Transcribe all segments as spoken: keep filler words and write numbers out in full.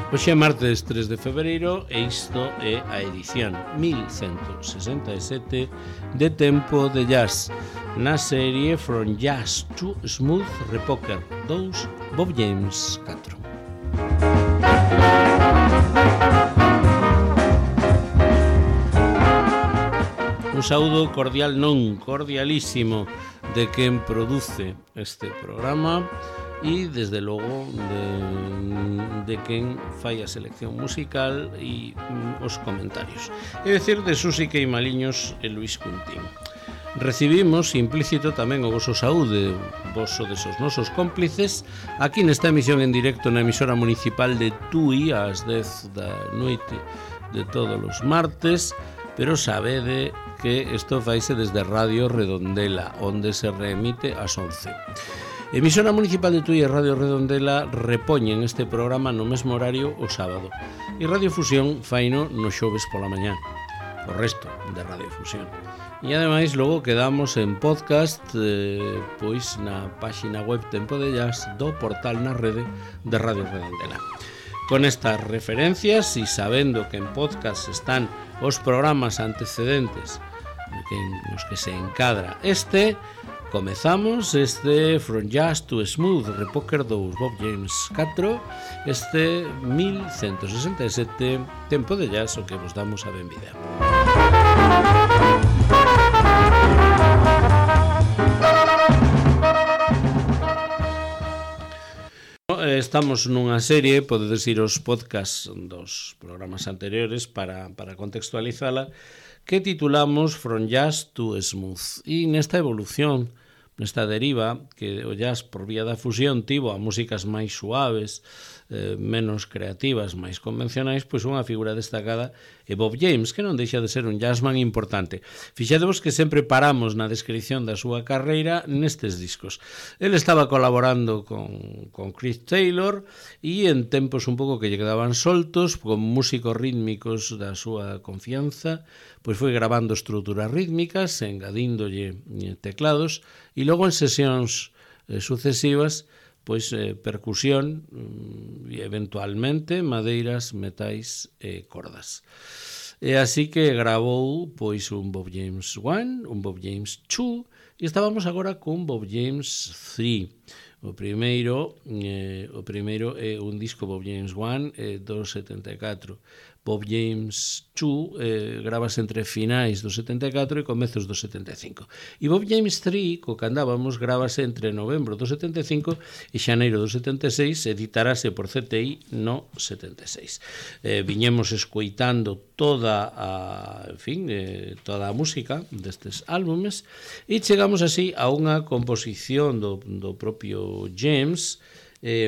Hoxe é martes tres de febreiro e isto é a edición mil ciento sesenta e sete de Tempo de Jazz, na serie From Jazz to Smooth Repoker dous, Bob James catro. Un saúdo cordial, non cordialísimo, de quen produce este programa e, desde logo, de, de quen fai a selección musical e mm, os comentarios. É dicir, de Susi Queimaliños e Luis Cuntín. Recibimos implícito tamén o voso saúde, vos sodes os nosos cómplices, aquí nesta emisión en directo na emisora municipal de Tui ás dez da noite de todos os martes, pero sabede que isto faise desde Radio Redondela, onde se reemite ás once. Emisora municipal de Tui e Radio Redondela repoñen este programa no mesmo horario o sábado e Radio Fusión faino no xoves pola mañá, o resto de Radio Fusión. E ademais logo quedamos en podcast eh, pois na páxina web Tempo de Jazz do portal na rede de Radio Redondela. Con estas referencias e sabendo que en podcast están os programas antecedentes nos que se encadra este, comezamos este From Jazz to Smooth Repoker dous, Bob James catro, este mil ciento sesenta e sete Tempo de Jazz, o que vos damos a benvida. Estamos nunha serie, podedes ir aos podcasts dos programas anteriores para, para contextualizala, que titulamos From Jazz to Smooth. E nesta evolución, nesta deriva, que o jazz por vía da fusión tivo a músicas máis suaves, eh, menos creativas, máis convencionais, pois unha figura destacada é Bob James, que non deixa de ser un jazzman importante. Fixadevos que sempre paramos na descrición da súa carreira nestes discos. El estaba colaborando con, con Chris Taylor e en tempos un pouco que lle quedaban soltos, con músicos rítmicos da súa confianza, pois foi grabando estruturas rítmicas, engadíndolle teclados, e logo en sesións eh, sucesivas, pois eh, percusión e eventualmente madeiras, metais e cordas. E así que grabou pois un Bob James one, un Bob James two, e estábamos agora con Bob James three. O primeiro, eh, o primeiro é un disco Bob James one eh, do setenta e catro. Bob James two eh, gravase entre finais do setenta e catro e comezos do setenta e cinco. E Bob James three, co que andábamos, gravase entre novembro do setenta e cinco e xaneiro do setenta e seis, editarase por C T I no setenta e seis. Eh, viñemos escoitando toda a, en fin, eh, toda a música destes álbumes e chegamos así a unha composición do, do propio James, eh,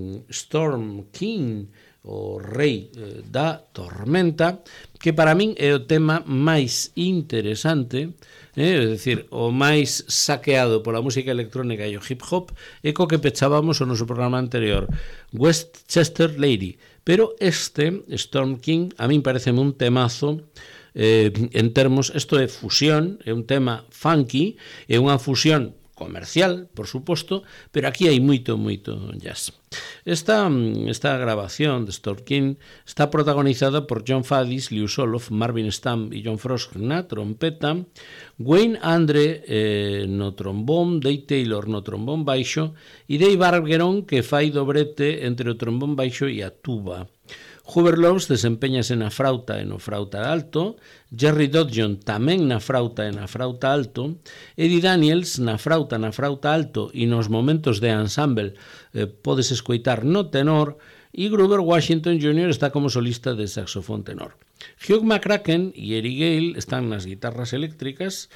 Storm King, o rei eh, da tormenta, que para min é o tema máis interesante, eh, é dicir, o máis saqueado pola música electrónica e o hip hop, e co que pechábamos o noso programa anterior, Westchester Lady. Pero este, Storm King, a min pareceme un temazo, eh, en termos, isto é fusión, é un tema funky, é unha fusión comercial, por suposto, pero aquí hai moito, moito jazz. Esta, esta grabación de Storm King está protagonizada por John Faddis, Lew Soloff, Marvin Stamp e John Frost na trompeta, Wayne Andre eh, no trombón, Dave Taylor no trombón baixo e Dave Bargeron, que fai dobrete entre o trombón baixo e a tuba. Hubert Laws desempeñase na frauta e no frauta alto, Jerry Dodgeon tamén na frauta e na frauta alto, Eddie Daniels na frauta, na frauta alto e nos momentos de ensemble eh, podes escoitar no tenor, e Grover Washington júnior está como solista de saxofón tenor. Hugh McCracken e Eric Gale están nas guitarras eléctricas,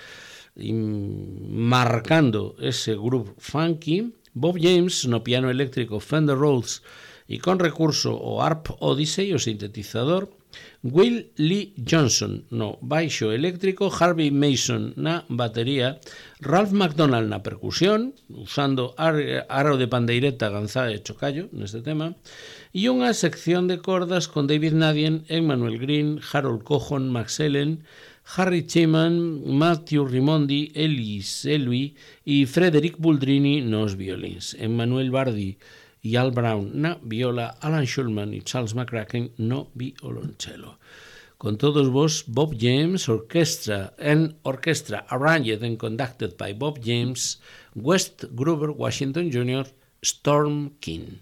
marcando ese groove funky, Bob James no piano eléctrico Fender Rhodes e con recurso o Harp Odyssey, o sintetizador, Will Lee Johnson no baixo eléctrico, Harvey Mason na batería, Ralph McDonald na percusión, usando ar- aro de pandeireta, ganzá e chocallo neste tema, e unha sección de cordas con David Nadien, Emmanuel Green, Harold Cohon, Max Ellen, Harry Cheman, Matthew Rimondi, Ellis Elui e Frederick Buldrini nos violins. Emmanuel Bardi i Al Brown na viola, Alan Shulman e Charles McCracken no violoncello. Con todos vos, Bob James Orchestra, and orchestra arranged and conducted by Bob James, West Grover Washington Junior, Storm King.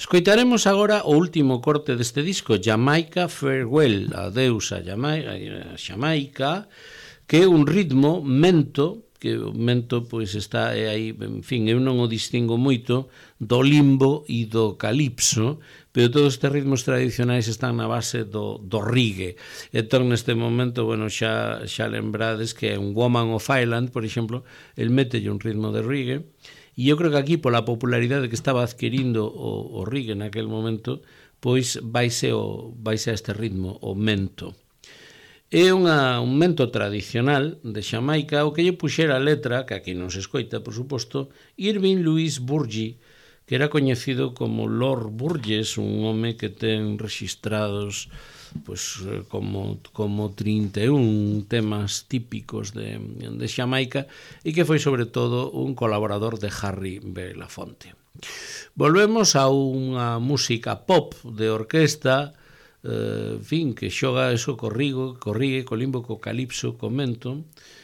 Escoitaremos agora o último corte deste disco, Jamaica Farewell, adeus a Jamaica, Jamaica, que é un ritmo mento, que o mento pois está aí, en fin, eu non o distingo moito do limbo e do calipso, pero todos estes ritmos tradicionais están na base do, do reggae. Entón, neste momento, bueno, xa, xa lembrades que un Woman of Ireland, por exemplo, el mételle un ritmo de reggae, e eu creo que aquí, pola popularidade que estaba adquirindo o, o reggae naquel momento, pois vaise, o, vaise a este ritmo, o mento. É unha, un mento tradicional de Xamaica, o que lle puxera a letra, que aquí non se escoita, por suposto, Irving Louis Burgi, que era coñecido como Lord Burgess, un home que ten registrados pues, como, como trinta e un temas típicos de, de Xamaica e que foi sobre todo un colaborador de Harry Belafonte. Volvemos a unha música pop de orquesta, eh, en fin, que xoga eso co rigo, co rigue, co limbo, co calipso, co mento,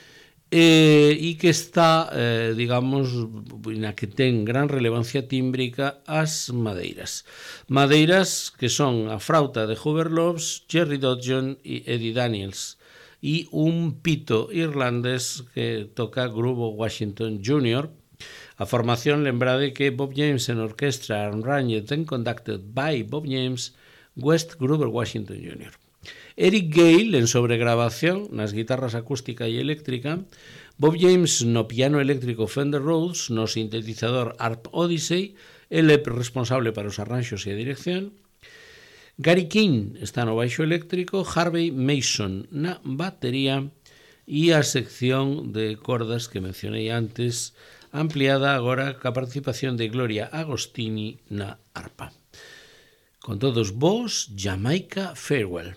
e, e que está, eh, digamos, na que ten gran relevancia tímbrica as madeiras. Madeiras que son a frauta de Hubert Loves, Jerry Dodson e Eddie Daniels, e un pito irlandés que toca Grover Washington júnior A formación, lembrade que Bob James en orquestra, arranged and conducted by Bob James, West Grover Washington júnior Eric Gale en sobregrabación nas guitarras acústica e eléctrica, Bob James no piano eléctrico Fender Rhodes, no sintetizador Harp Odyssey, ele é responsable para os arranxos e a dirección, Gary King está no baixo eléctrico, Harvey Mason na batería e a sección de cordas que mencionei antes, ampliada agora ca participación de Gloria Agostini na arpa. Con todos vos, Jamaica Farewell.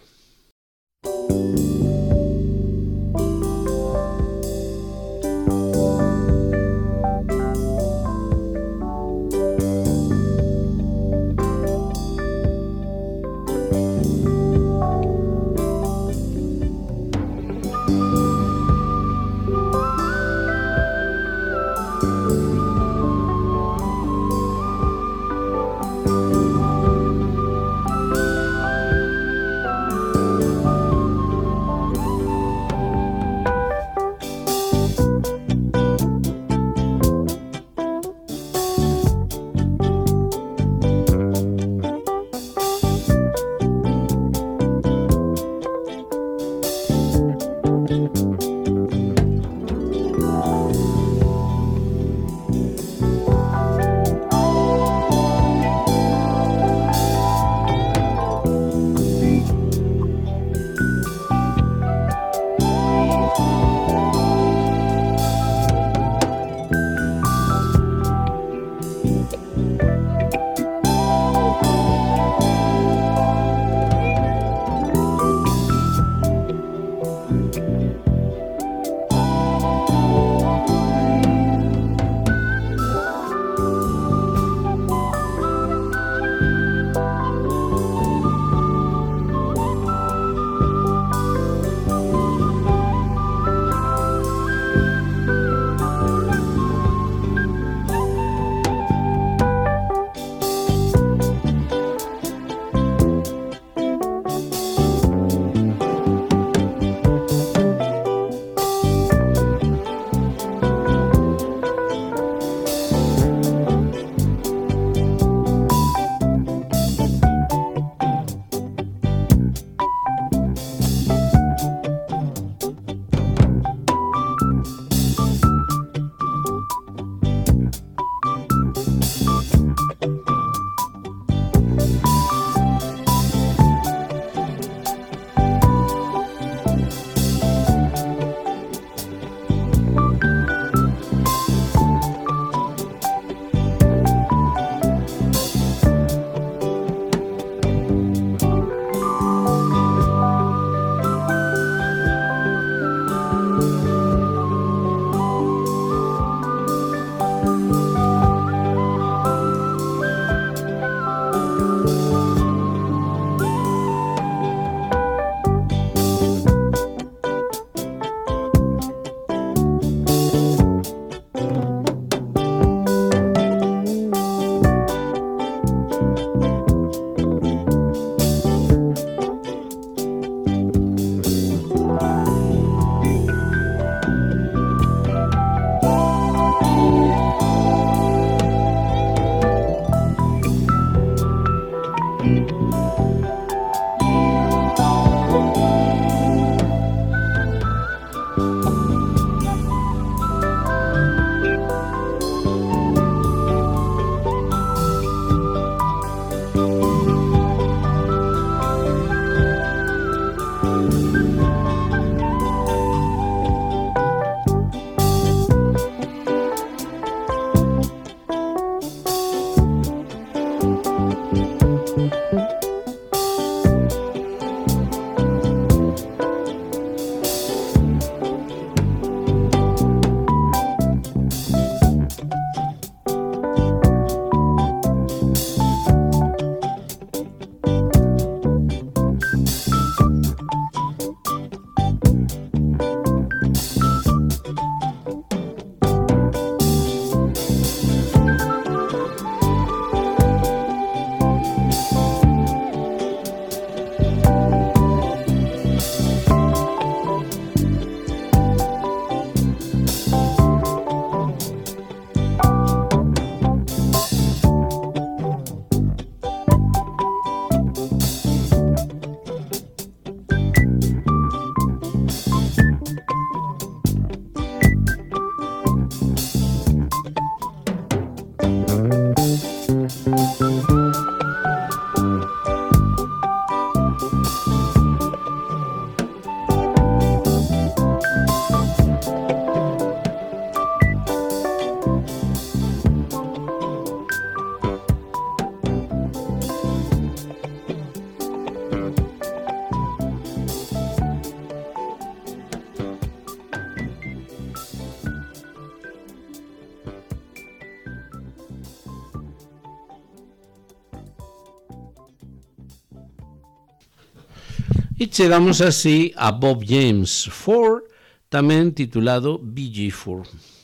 E chegamos así a Bob James four, tamén titulado B G four.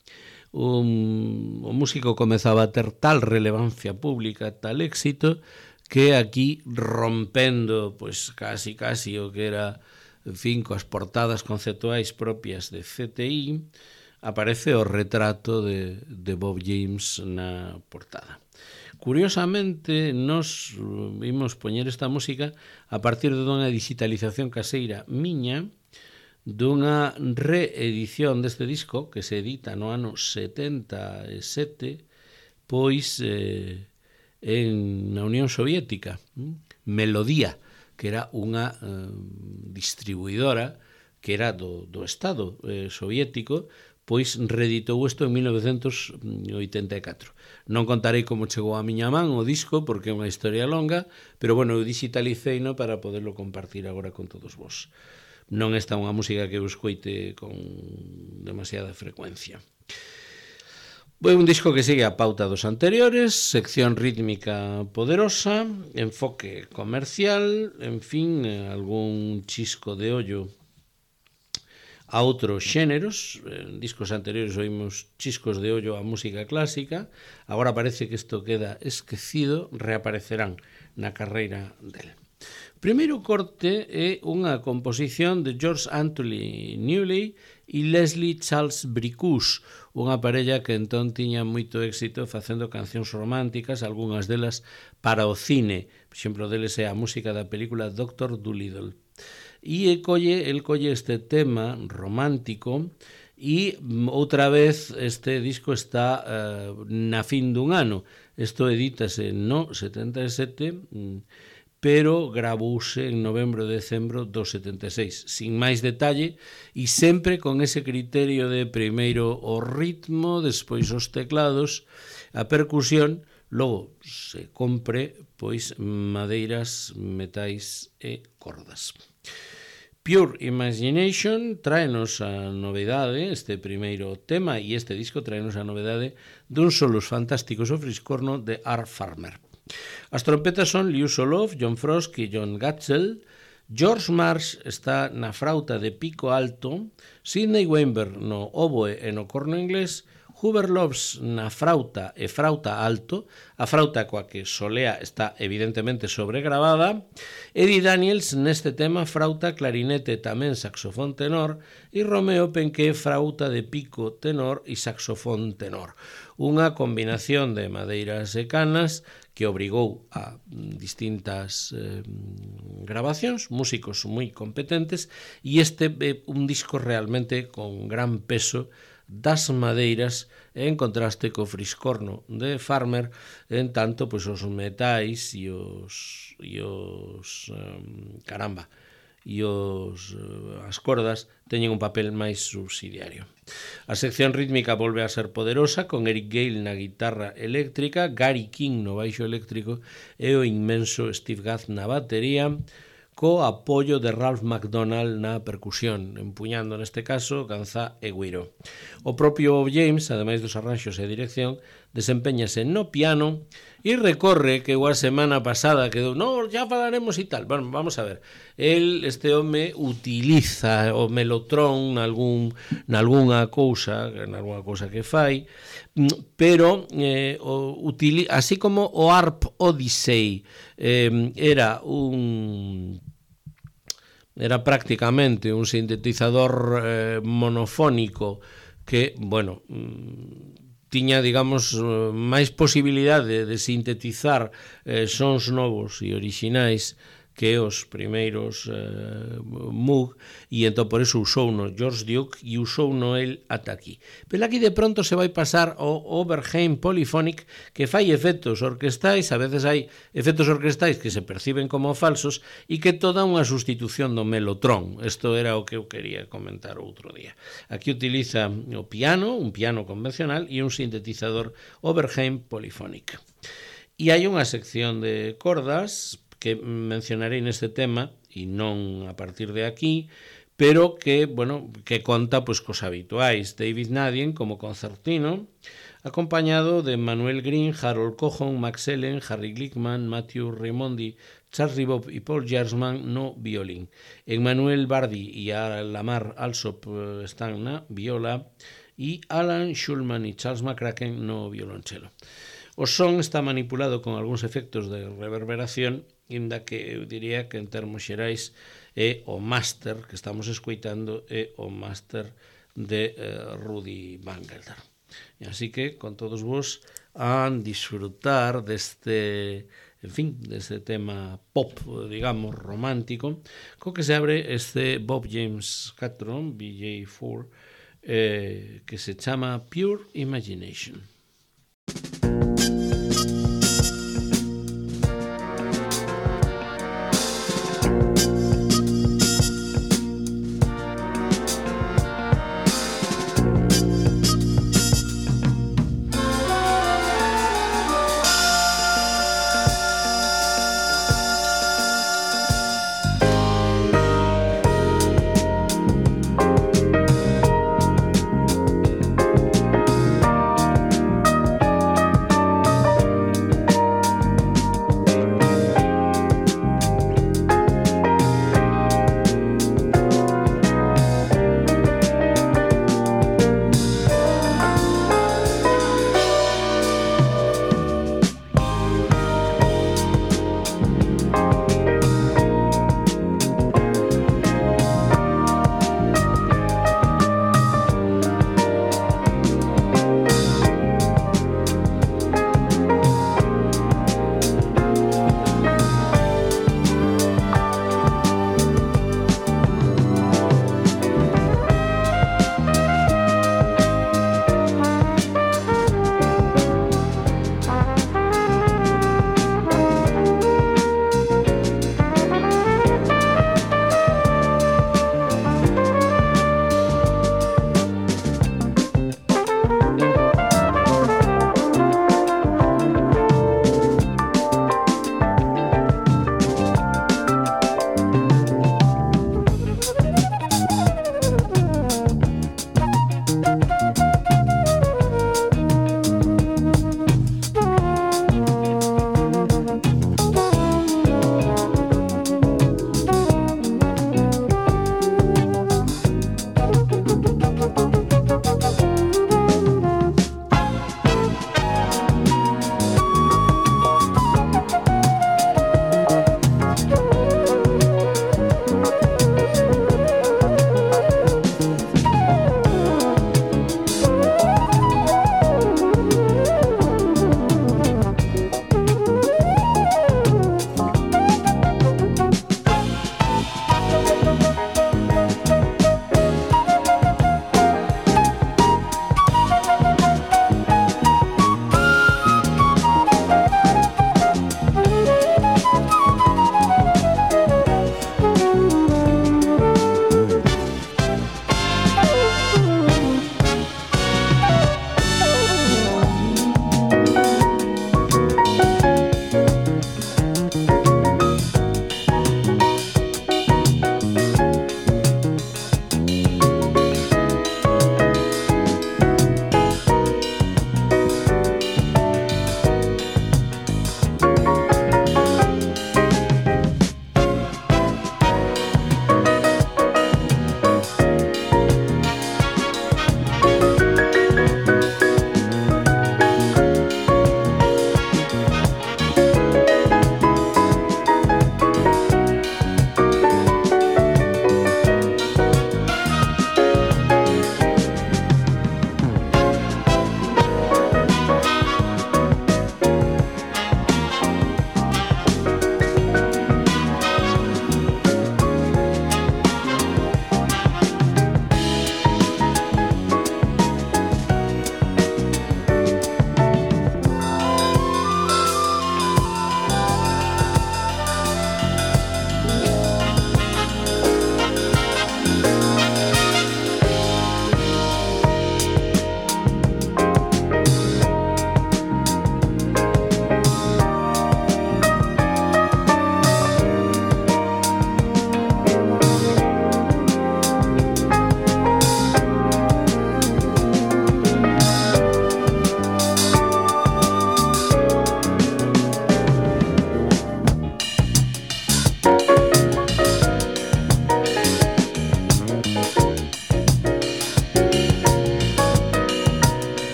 Un, o músico comezaba a ter tal relevancia pública, tal éxito, que aquí rompendo pois casi casi o que era, en fin, coas portadas conceptuais propias de C T I, aparece o retrato de, de Bob James na portada. Curiosamente, nos vimos poñer esta música a partir dunha digitalización caseira miña, dunha reedición deste disco que se edita no ano setenta e sete, pois eh, en, na Unión Soviética. Melodía, que era unha eh, distribuidora que era do, do Estado eh, soviético, pois reeditou isto en mil novecentos oitenta e catro. Non contarei como chegou a miña man o disco, porque é unha historia longa, pero, bueno, eu digitaliceino para poderlo compartir agora con todos vos. Non esta unha música que eu escoite con demasiada frecuencia. É un disco que sigue a pauta dos anteriores, sección rítmica poderosa, enfoque comercial, en fin, algún chisco de ollo a outros xéneros. En discos anteriores oímos chiscos de ollo a música clásica, agora parece que isto queda esquecido, reaparecerán na carreira dele. O primeiro corte é unha composición de George Anthony Newley e Leslie Charles Bricusse, unha parella que entón tiña moito éxito facendo cancións románticas, algunhas delas para o cine. Por exemplo, deles é a música da película Doctor Dolittle. E el colle, el colle este tema romántico e outra vez este disco está uh, na fin dun ano. Isto edítase no setenta e sete, pero gravouse en novembro e decembro do setenta e seis, sin máis detalle e sempre con ese criterio de primeiro o ritmo, despois os teclados, a percusión, logo se compre pois madeiras, metais e cordas. Pure Imagination traenos a novedade, este primeiro tema e este disco traenos a novedade dun solos fantásticos o friscorno de Art Farmer. As trompetas son Liu Solov, John Frost e John Gatzel. George Marsh está na frauta de pico alto, Sidney Weinberg no oboe e no corno inglés, Hubert Loves na frauta e frauta alto, a frauta coa que solea está evidentemente sobregravada, Eddie Daniels neste tema frauta, clarinete e tamén saxofón tenor, e Romeo Penqué frauta de pico tenor e saxofón tenor. Unha combinación de madeiras e canas que obrigou a distintas eh, grabacións, músicos moi competentes, e este é un disco realmente con gran peso das madeiras en contraste co friscorno de Farmer, en tanto pois os metais e os e os um, caramba e os as cordas teñen un papel máis subsidiario. A sección rítmica volve a ser poderosa con Eric Gale na guitarra eléctrica, Gary King no baixo eléctrico e o inmenso Steve Gadd na batería, co apoio de Ralph MacDonald na percusión, empuñando neste caso ganza e güiro. O propio Bob James, ademais dos arranxos e dirección, desempeñase no piano e recorre que a semana pasada quedou, no, ya falaremos e tal. Bueno, vamos a ver. El, este home, utiliza o melotron nalgún, nalgúnha cousa, nalgúnha cousa que fai, pero eh, o, utili, así como o Harp Odyssey eh, era un... era prácticamente un sintetizador eh, monofónico que, bueno, tiña, digamos, máis posibilidade de sintetizar eh, sons novos e orixinais que os primeiros eh, Moog, e entón por eso usou no George Duke e usou no el ata aquí. Pero aquí de pronto se vai pasar ao Oberheim Polyphonic, que fai efectos orquestais, a veces hai efectos orquestais que se perciben como falsos e que toda unha sustitución do melotron. Isto era o que eu quería comentar outro día. Aquí utiliza o piano, un piano convencional e un sintetizador Oberheim Polyphonic. E hai unha sección de cordas que mencionarei neste tema e non a partir de aquí, pero que, bueno, que conta pois cos habituais. David Nadien como concertino, acompañado de Manuel Green, Harold Cohon, Max Ellen, Harry Glickman, Matthew Raimondi, Charlie Bob y Paul Gersman no violín. Emmanuel Bardi y Lamar Alsop están na viola e Alan Schulman e Charles McCracken no violonchelo. O son está manipulado con algúns efectos de reverberación, inda que eu diría que en termos xerais é o máster que estamos escoitando é o máster de eh, Rudy Van Gelder. E así que, con todos vos, a disfrutar deste, en fin, deste tema pop, digamos, romántico, co que se abre este Bob James catro, B J cuatro, eh, que se chama Pure Imagination.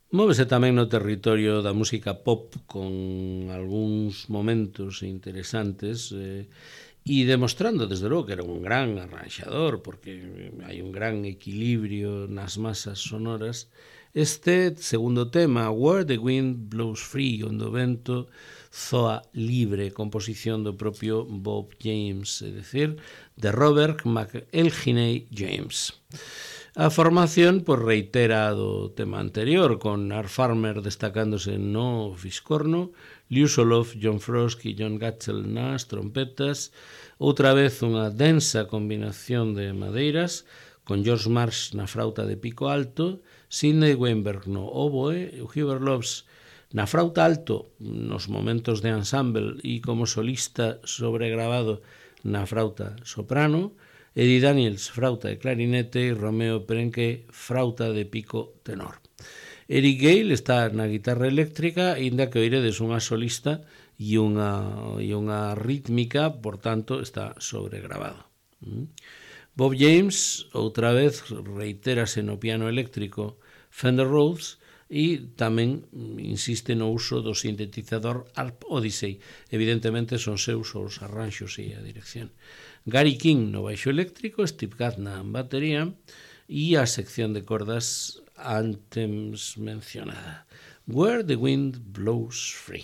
Móvese tamén no territorio da música pop con algúns momentos interesantes eh, e demostrando, desde logo, que era un gran arranxador, porque hai un gran equilibrio nas masas sonoras. Este segundo tema, Where the Wind Blows Free, onde o vento zoa libre, composición do propio Bob James, é dicir, de Robert McElhinney James. A formación pues, reitera do tema anterior, con Art Farmer destacándose no fiscorno, Liu Soloff, John Frost e John Gatchell nas trompetas, outra vez unha densa combinación de madeiras, con George Marsh na frauta de pico alto, Sidney Weinberg no oboe, e Hubert Loves na frauta alto nos momentos de ensemble e como solista sobregravado na frauta soprano, Eddie Daniels, frauta de clarinete, e Romeo Perenque, frauta de pico tenor. Eric Gale está na guitarra eléctrica, inda que oiredes unha solista e unha, e unha rítmica, por tanto, está sobregravado. Bob James, outra vez, reitérase no piano eléctrico Fender Rhodes e tamén insiste no uso do sintetizador Harp Odyssey. Evidentemente son seus os arranxos e a dirección. Gary King no baixo eléctrico, Steve Gadd na batería e a sección de cordas antes mencionada. Where the Wind Blows Free.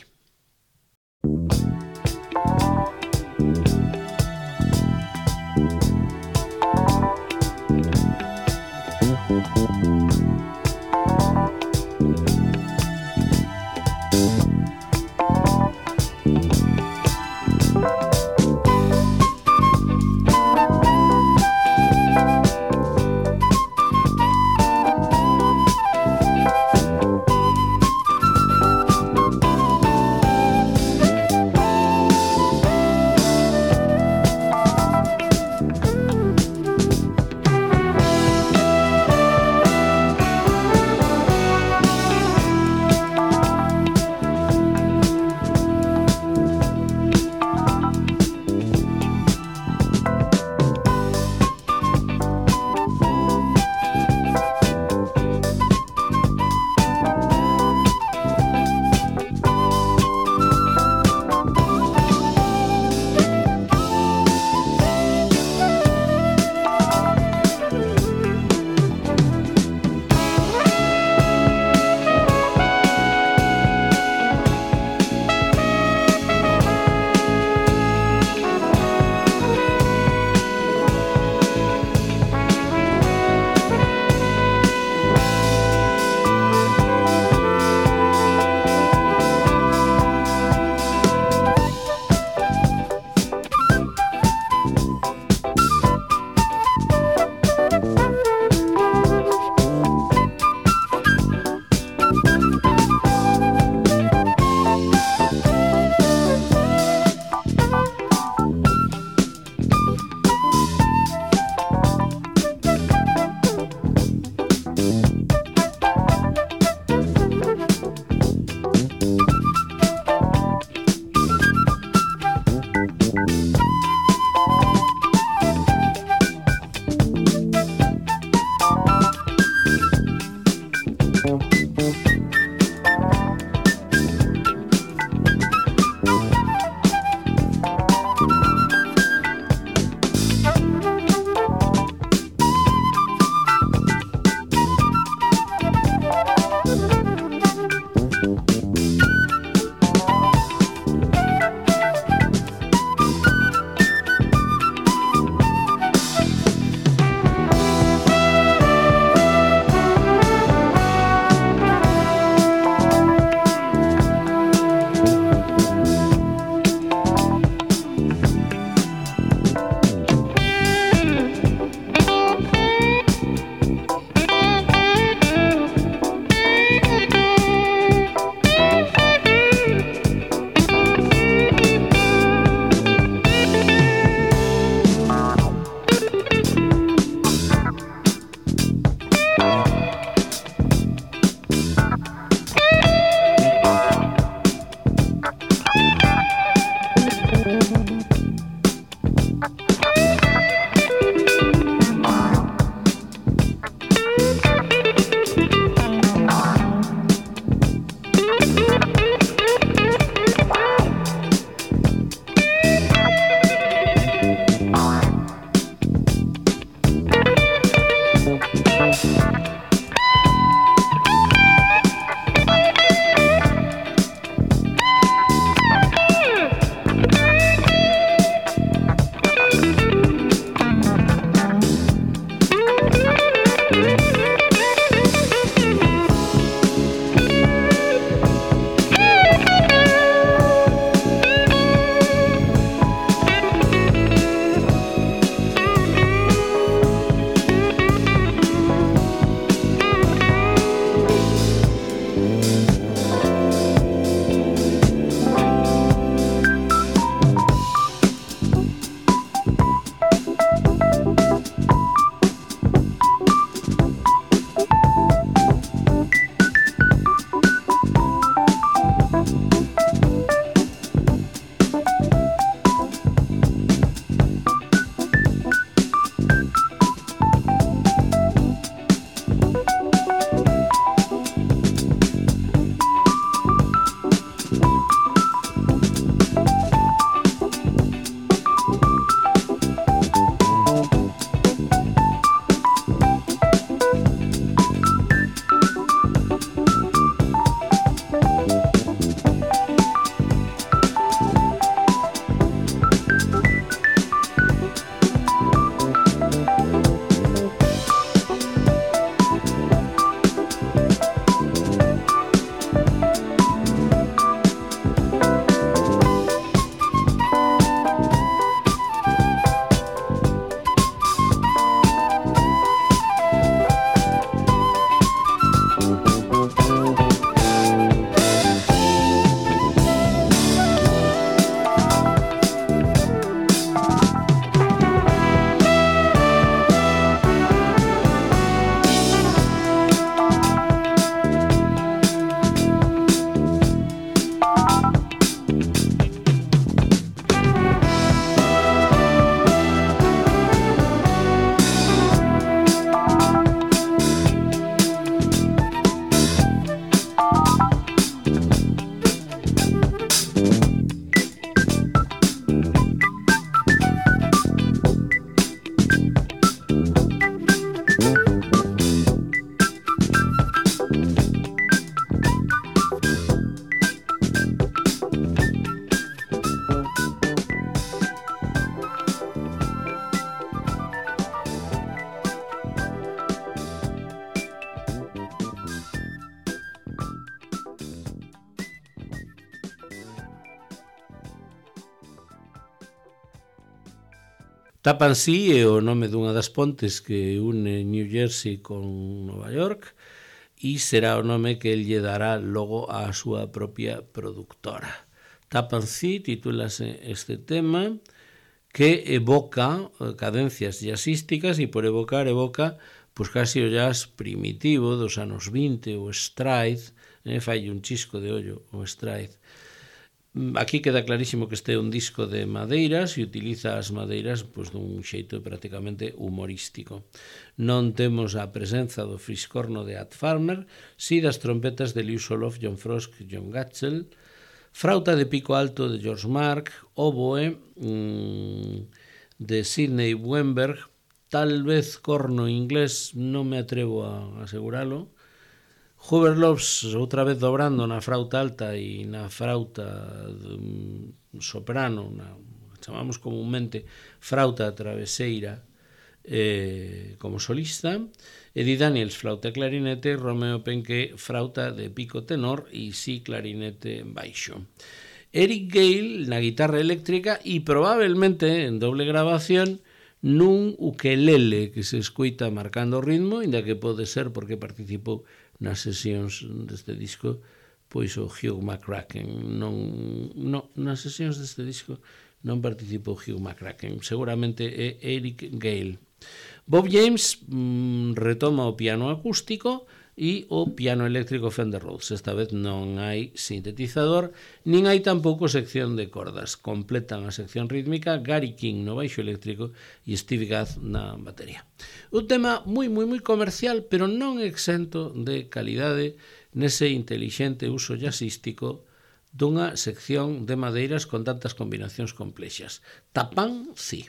Tappan Zee é o nome dunha das pontes que une New Jersey con Nova York e será o nome que el lle dará logo á súa propia productora. Tappan Zee titúlase este tema que evoca cadencias jazzísticas e por evocar evoca pois casi o jazz primitivo dos anos vinte, o stride, eh, fai un chisco de ollo o stride. Aquí queda clarísimo que este é un disco de madeiras e utiliza as madeiras pois, dun xeito prácticamente humorístico. Non temos a presenza do friscorno de Art Farmer, si das trompetas de Liu Soloff, John Frost, John Gatchell, frauta de pico alto de George Mark, oboe mmm, de Sidney Weinberg, tal vez corno inglés, non me atrevo a aseguralo, Hubert Lopes outra vez dobrando na frauta alta e na frauta soprano, na, chamamos comúnmente frauta traveseira, eh, como solista, Eddie Daniels flauta e clarinete, Romeo Penque frauta de pico tenor e si clarinete baixo. Eric Gale na guitarra eléctrica e probablemente en doble grabación nun ukelele que se escoita marcando o ritmo, inda que pode ser porque participou nas sesións deste disco pois o Hugh McCracken. Non, non, nas sesións deste disco non participou Hugh McCracken, seguramente é Eric Gale. Bob James mmm, retoma o piano acústico e o piano eléctrico Fender Rhodes. Esta vez non hai sintetizador, nin hai tampouco sección de cordas. Completan a sección rítmica Gary King no baixo eléctrico e Steve Gadd na batería. Un tema moi, moi, moi comercial, pero non exento de calidade nese intelixente uso jazzístico dunha sección de madeiras con tantas combinacións complexas. Tappan Zee.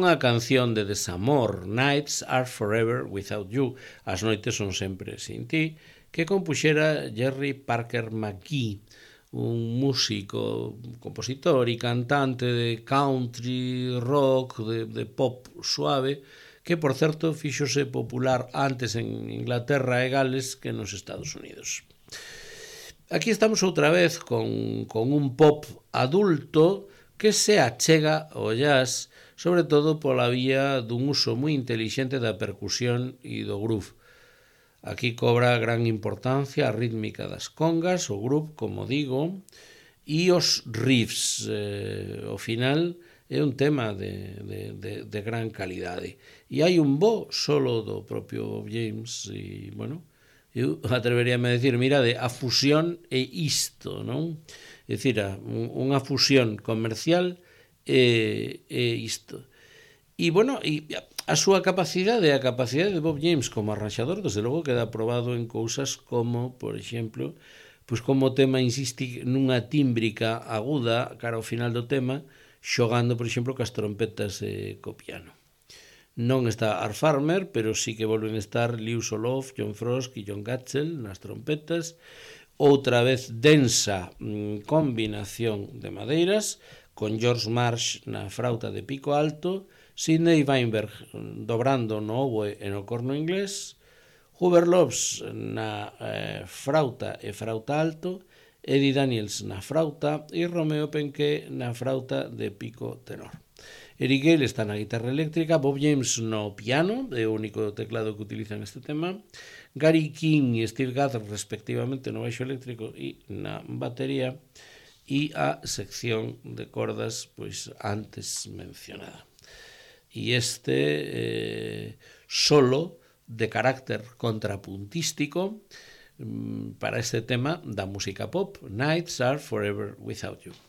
unha canción de desamor, Nights Are Forever Without You, as noites son sempre sin ti, que compuxera Jerry Parker McGee, un músico, compositor e cantante de country, rock, de, de pop suave, que, por certo, fíxose popular antes en Inglaterra e Gales que nos Estados Unidos. Aquí estamos outra vez con, con un pop adulto que se achega ao jazz, sobre todo pola vía dun uso moi intelixente da percusión e do groove. Aquí cobra gran importancia a rítmica das congas, o groove, como digo, e os riffs. Eh, ao final é un tema de, de, de, de gran calidade. E hai un bo solo do propio Bob James, e, bueno, eu atreveríame a decir, mirade, a fusión é isto, non? É dicir, unha fusión comercial é, é isto. E, bueno, e a súa capacidade, a capacidade de Bob James como arranxador, desde logo queda probado en cousas como, por exemplo, pois como o tema insiste nunha tímbrica aguda cara ao final do tema, xogando, por exemplo, cas trompetas e co piano. Non está Art Farmer, pero sí que volven a estar Liu Soloff, John Frost e John Gatchell nas trompetas. Outra vez densa mmm, combinación de madeiras, con George Marsh na frauta de pico alto, Sidney Weinberg dobrando no oboe e no corno inglés, Hubert Lopes na eh, frauta e frauta alto, Eddie Daniels na frauta e Romeo Penqué na frauta de pico tenor. Eric Gale está na guitarra eléctrica, Bob James no piano, é o único teclado que utiliza neste tema, Gary King e Steve Gadd respectivamente no baixo eléctrico e na batería, e a sección de cordas pois antes mencionada. E este eh, solo de carácter contrapuntístico mm, para este tema da música pop, Nights Are Forever Without You.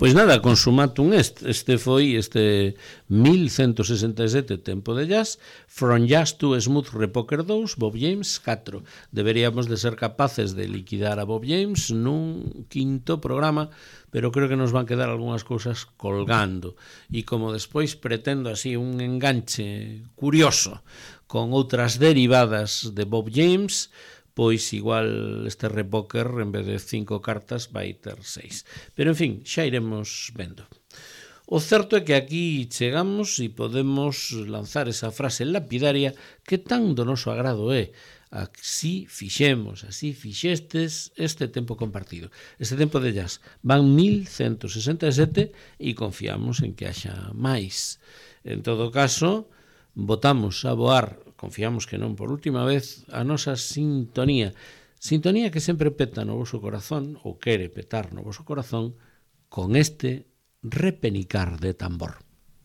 Pois nada, consumatum est. Este foi este mil ciento sesenta e sete tempo de jazz, From Jazz to Smooth Repoker dous, Bob James catro. Deberíamos de ser capaces de liquidar a Bob James nun quinto programa, pero creo que nos van quedar algunhas cousas colgando. E como despois pretendo así un enganche curioso con outras derivadas de Bob James, pois igual este repóker en vez de cinco cartas vai ter seis. Pero en fin, xa iremos vendo. O certo é que aquí chegamos e podemos lanzar esa frase lapidaria que tan do noso agrado é: así fixemos, así fixestes este tempo compartido. Este tempo de jazz van mil ciento sesenta e sete e confiamos en que haxa máis. En todo caso, botamos a voar, confiamos que non por última vez, a nosa sintonía. Sintonía que sempre peta no voso corazón, ou quere petar no voso corazón, con este repenicar de tambor.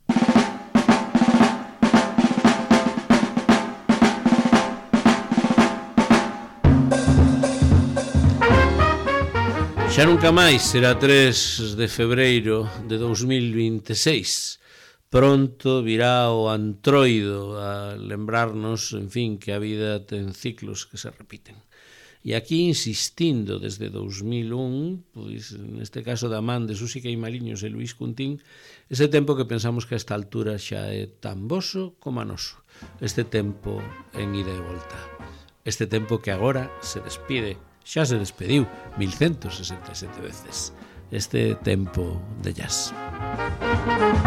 Xa nunca máis será tres de febreiro de dous mil vinte e seis. Pronto virá o antroido a lembrarnos, en fin, que a vida ten ciclos que se repiten. E aquí insistindo desde dous mil un, pois neste caso da man de Susi Queimaliños e Luís Cuntín, ese tempo que pensamos que a esta altura xa é tan voso como a noso. Este tempo en ida e volta. Este tempo que agora se despide, xa se despediu mil ciento sesenta e sete veces. Este tempo de jazz.